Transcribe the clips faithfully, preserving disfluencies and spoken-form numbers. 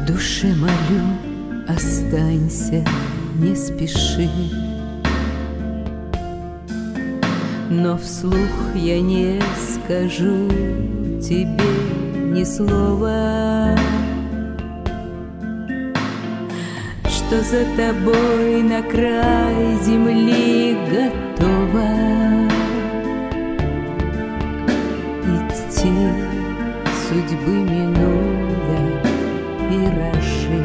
В душе молю, останься, не спеши. Но вслух я не скажу тебе ни слова, что за тобой на край земли готова идти, судьбы минуя виражи.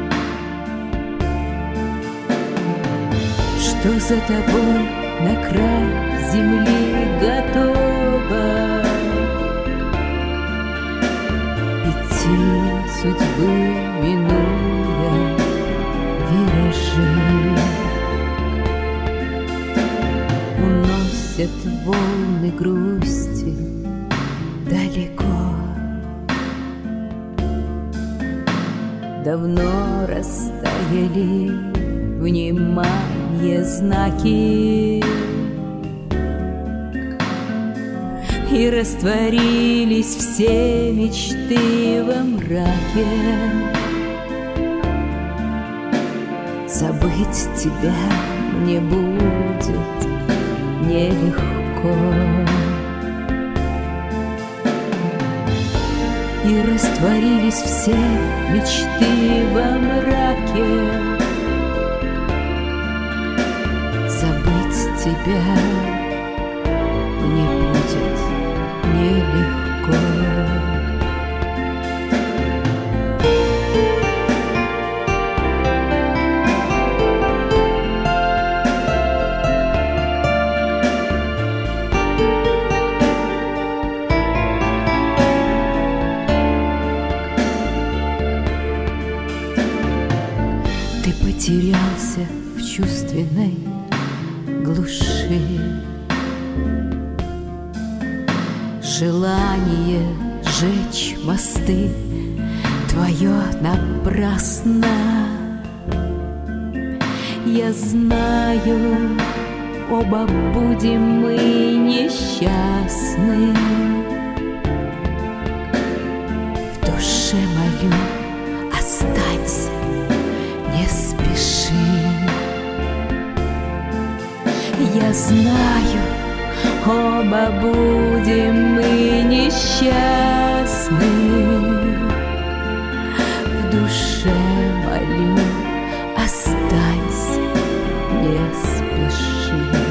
Что за тобой на край земли готова идти, судьбы минуя виражи. Уносят волны грусти далеко, давно растаяли внимание знаки и растворились все мечты во мраке. Забыть тебя мне будет нелегко, и растворились все мечты во мраке. Забыть тебя мне будет нелегко. Ты потерялся в чувственной глуши, желание сжечь мосты твое напрасно. Я знаю, оба будем мы несчастны. В душе молю, останься, не спеши. Я знаю, оба будем мы несчастны. В душе молю, останься, не спеши.